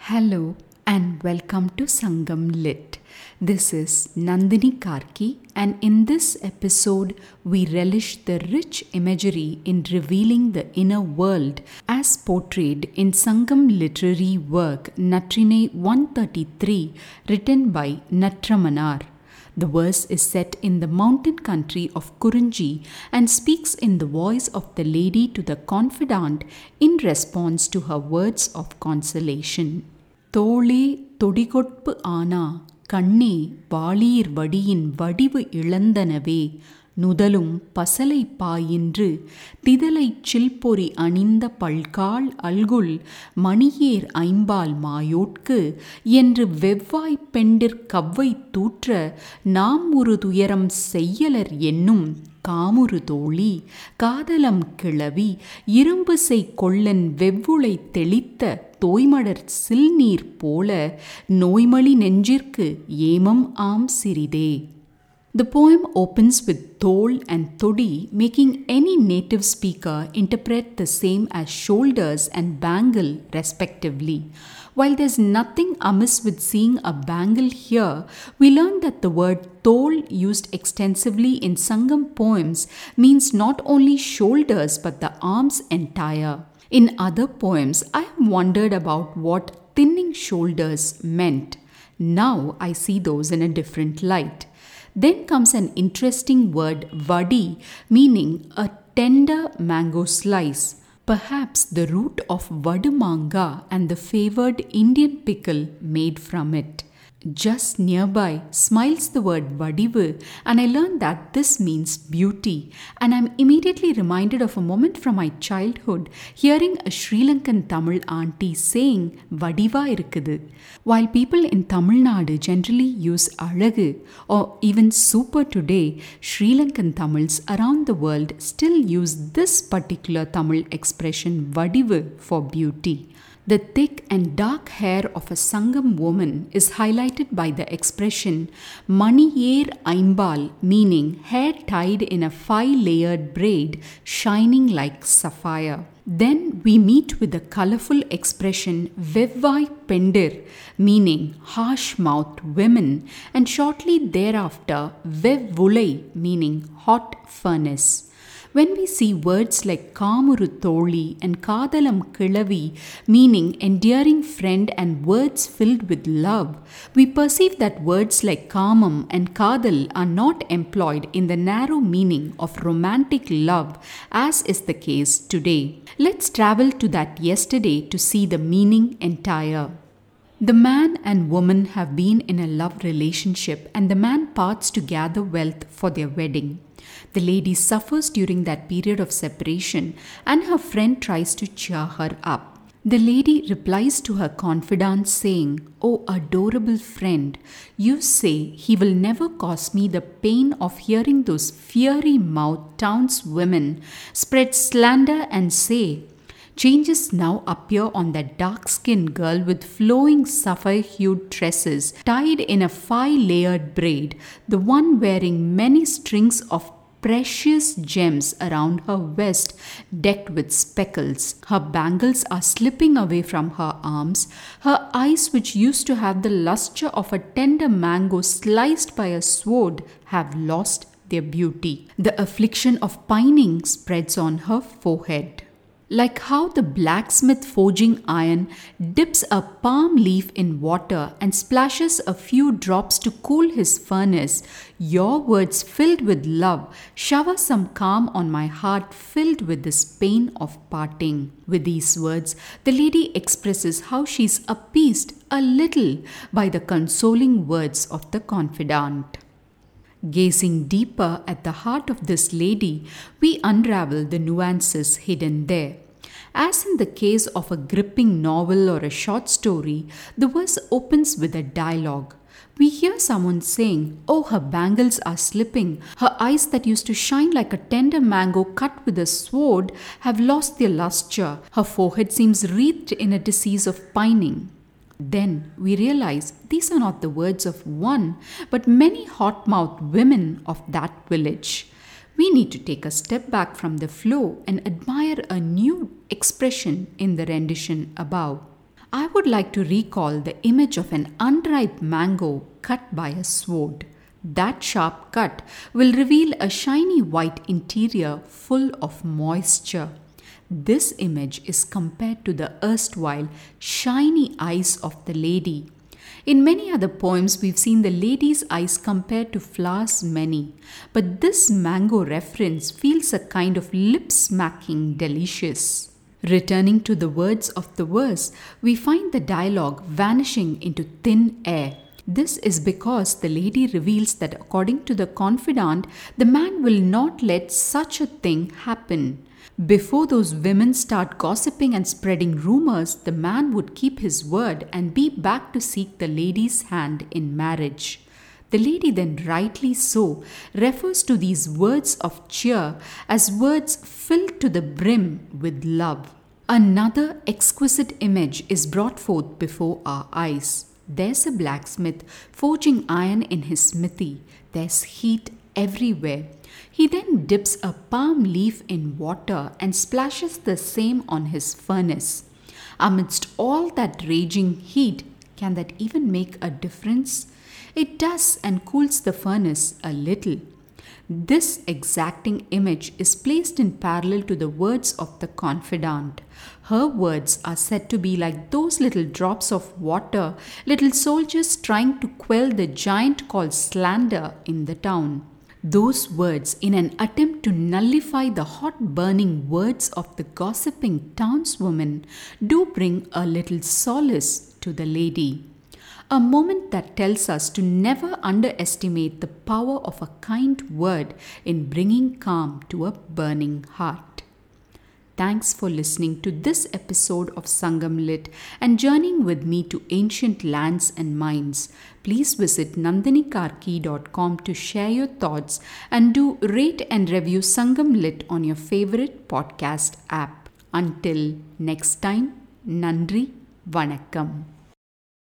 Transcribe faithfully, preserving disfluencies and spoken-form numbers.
Hello and welcome to Sangam Lit. This is Nandini Karki, and in this episode, we relish the rich imagery in revealing the inner world as portrayed in Sangam literary work Natrine one thirty-three, written by Natramanar. The verse is set in the mountain country of Kurunji and speaks in the voice of the lady to the confidant in response to her words of consolation. தோளே தொடிகொட்பு ஆனா கண்ணே வாளீர் வடியின் வடிவு இழந்தனவே நுதலும் பசலை பாயின்று திதலைச் சில்பொறி அணிந்த பல்கால் அல்குல் மணியேர் ஐம்பால் மாயோட்கு என்று வெவ்வாய்ப் பெண்டிற் கவ்வை தூற்ற நாம் ஒரு துயரம் செய்யலர் என்னும் காமுறு தோழி காதலம் கிளவி இரும்பு செய் கொள்ளன் வெவ்வுளை தெளித்த தோய்மடர் சில்நீர் போல நோய்மலி நெஞ்சிற்கு ஏமம் ஆம் சிறிதே. The poem opens with thol and todi, making any native speaker interpret the same as shoulders and bangle respectively. While there's nothing amiss with seeing a bangle here, we learn that the word thol, used extensively in Sangam poems, means not only shoulders but the arms entire. In other poems, I have wondered about what thinning shoulders meant. Now I see those in a different light. Then comes an interesting word vadi, meaning a tender mango slice. Perhaps the root of vadumanga and the favored Indian pickle made from it. Just nearby smiles the word vadivu, and I learned that this means beauty, and I'm immediately reminded of a moment from my childhood hearing a Sri Lankan Tamil auntie saying vadiva irukkudu. While people in Tamil Nadu generally use alagu or even super today, Sri Lankan Tamils around the world still use this particular Tamil expression vadivu for beauty. The thick and dark hair of a Sangam woman is highlighted by the expression Maniyer Aimbal, meaning hair tied in a five-layered braid shining like sapphire. Then we meet with the colorful expression Vevvai Pendir, meaning harsh-mouthed women, and shortly thereafter Vevvulai, meaning hot furnace. When we see words like Kamuru Tholi and Kadalam Kilavi, meaning endearing friend, and words filled with love, we perceive that words like Kamam and Kadal are not employed in the narrow meaning of romantic love, as is the case today. Let's travel to that yesterday to see the meaning entire. The man and woman have been in a love relationship, and the man parts to gather wealth for their wedding. The lady suffers during that period of separation, and her friend tries to cheer her up. The lady replies to her confidant saying, "Oh adorable friend, you say he will never cause me the pain of hearing those fiery-mouthed townswomen spread slander and say, changes now appear on that dark-skinned girl with flowing sapphire-hued tresses tied in a five-layered braid, the one wearing many strings of precious gems around her waist decked with speckles. Her bangles are slipping away from her arms. Her eyes, which used to have the luster of a tender mango sliced by a sword, have lost their beauty. The affliction of pining spreads on her forehead. Like how the blacksmith forging iron dips a palm leaf in water and splashes a few drops to cool his furnace, your words filled with love shower some calm on my heart filled with this pain of parting." With these words, the lady expresses how she is appeased a little by the consoling words of the confidant. Gazing deeper at the heart of this lady, we unravel the nuances hidden there. As in the case of a gripping novel or a short story, the verse opens with a dialogue. We hear someone saying, "Oh, her bangles are slipping. Her eyes that used to shine like a tender mango cut with a sword have lost their luster. Her forehead seems wreathed in a disease of pining." Then we realize these are not the words of one, but many hot-mouthed women of that village. We need to take a step back from the flow and admire a new expression in the rendition above. I would like to recall the image of an unripe mango cut by a sword. That sharp cut will reveal a shiny white interior full of moisture. This image is compared to the erstwhile shiny eyes of the lady. In many other poems, we've seen the lady's eyes compared to flowers many, but this mango reference feels a kind of lip-smacking delicious. Returning to the words of the verse, we find the dialogue vanishing into thin air. This is because the lady reveals that according to the confidant, the man will not let such a thing happen. Before those women start gossiping and spreading rumors, the man would keep his word and be back to seek the lady's hand in marriage. The lady then, rightly so, refers to these words of cheer as words filled to the brim with love. Another exquisite image is brought forth before our eyes. There's a blacksmith forging iron in his smithy. There's heat everywhere. He then dips a palm leaf in water and splashes the same on his furnace. Amidst all that raging heat, can that even make a difference? It does, and cools the furnace a little. This exacting image is placed in parallel to the words of the confidant. Her words are said to be like those little drops of water, little soldiers trying to quell the giant called slander in the town. Those words, in an attempt to nullify the hot burning words of the gossiping townswoman, do bring a little solace to the lady. A moment that tells us to never underestimate the power of a kind word in bringing calm to a burning heart. Thanks for listening to this episode of Sangam Lit and journeying with me to ancient lands and minds. Please visit nandini karki dot com to share your thoughts and do rate and review Sangam Lit on your favorite podcast app. Until next time, Nandri, Vanakkam.